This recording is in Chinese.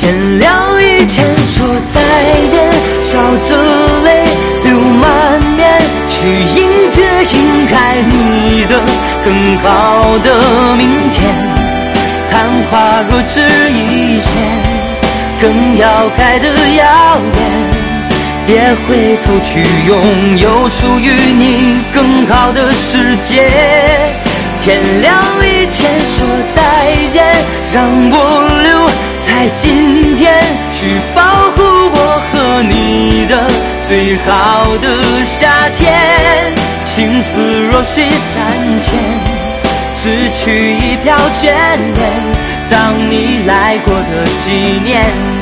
天亮以前说再见，笑着泪流满面，去迎接应该你的更好的明天。昙花若只一现，更要开得耀眼。别回头去拥有属于你更好的世界。天亮以前说再见，让我留在今天，去保护我和你的最好的夏天。情丝若水三千，只取一瓢眷恋，当你来过的纪念。